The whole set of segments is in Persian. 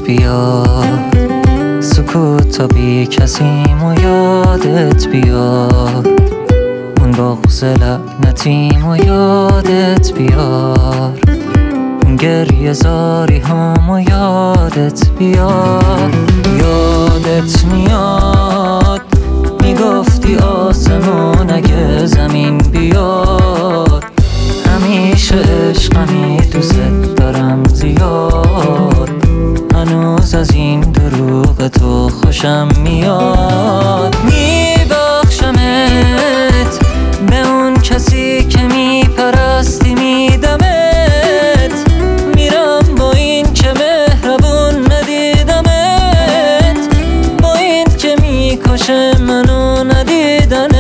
بیاد، سکوت تا بی کسیم و یادت بیاد، اون بغض لعنتیم و یادت بیار، اون گریه زاری هم و یادت بیاد. یادت میاد میگفتی آسمون اگه زمین بیاد، همیشه عشقمی دوست دارم زیاد، هنوز از این دروغ تو خوشم میاد. میبخشمت به اون کسی که میپرستی میدمت، میرم با این که مهربون ندیدمت، با این که میکشه منو ندیدنت.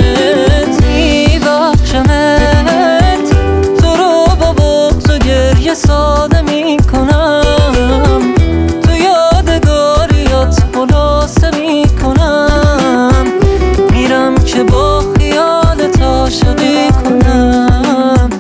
میبخشمت تو رو با بغض و گریه ساده میکنم، تو یادگاریات خلاصه میکنم، میرم که با خیالت عاشقی کنم.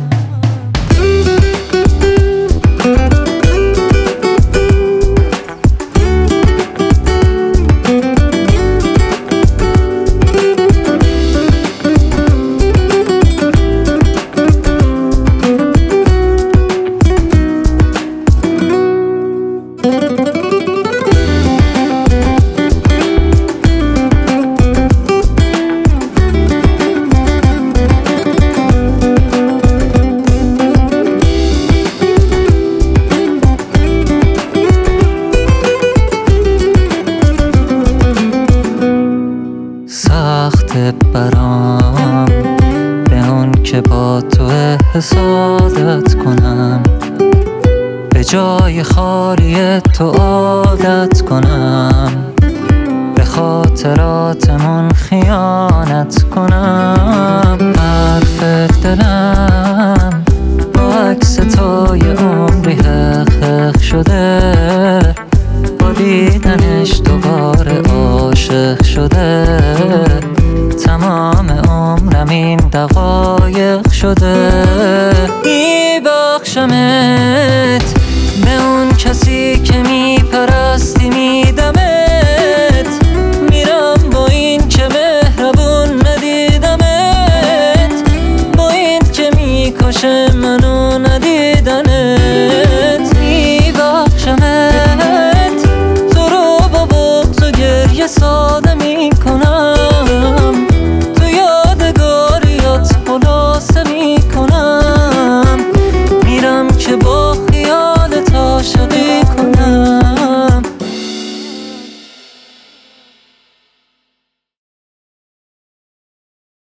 سخت برام به اون که با تو حسادت کنم، به جای خالی تو عادت کنم، به خاطراتمون خیانت کنم. حرف دلم با عکس تو یه عمری حق شده، با دیدنش دوباره عاشق شده، تمام عمرم این دقایق شده. میبخشمت به اون کسی که